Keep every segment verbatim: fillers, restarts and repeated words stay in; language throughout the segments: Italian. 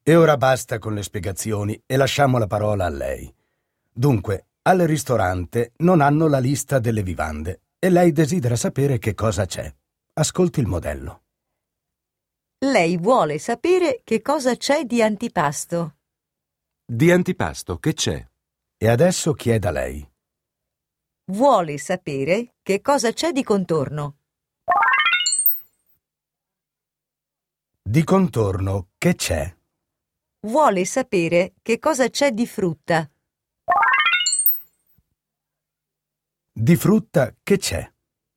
E ora basta con le spiegazioni e lasciamo la parola a lei. Dunque, al ristorante non hanno la lista delle vivande e lei desidera sapere che cosa c'è. Ascolti il modello. Lei vuole sapere che cosa c'è di antipasto. Di antipasto che c'è? E adesso chieda lei. Vuole sapere che cosa c'è di contorno. Di contorno che c'è? Vuole sapere che cosa c'è di frutta. Di frutta che c'è?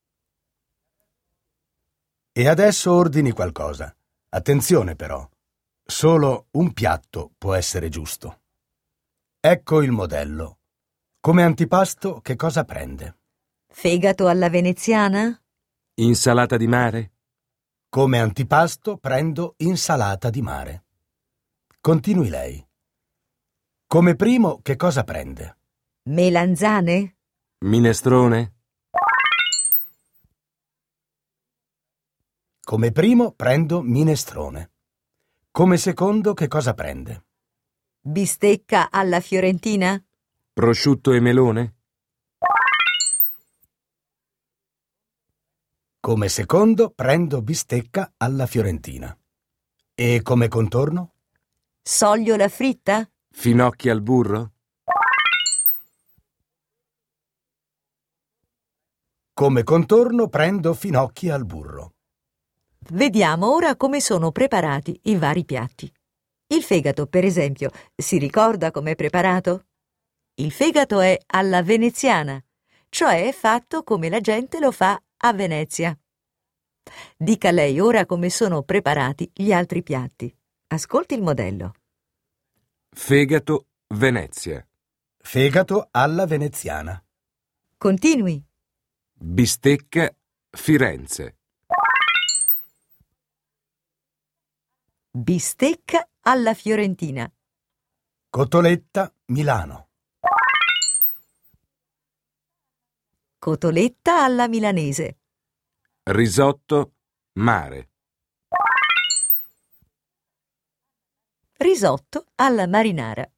E adesso ordini qualcosa. Attenzione però, solo un piatto può essere giusto. Ecco il modello. Come antipasto che cosa prende? Fegato alla veneziana? Insalata di mare? Come antipasto prendo insalata di mare. Continui lei. Come primo che cosa prende? Melanzane? Minestrone? Come primo prendo minestrone. Come secondo che cosa prende? Bistecca alla fiorentina? Prosciutto e melone? Come secondo prendo bistecca alla fiorentina. E come contorno? Sogliola fritta? Finocchi al burro? Come contorno prendo finocchi al burro. Vediamo ora come sono preparati i vari piatti. Il fegato, per esempio, si ricorda com'è preparato? Il fegato è alla veneziana, cioè è fatto come la gente lo fa a Venezia. Dica lei ora come sono preparati gli altri piatti. Ascolti il modello. Fegato, Venezia. Fegato alla veneziana. Continui. Bistecca, Firenze. Bistecca alla fiorentina. Cotoletta, Milano. Cotoletta alla milanese. Risotto, mare. Risotto alla marinara.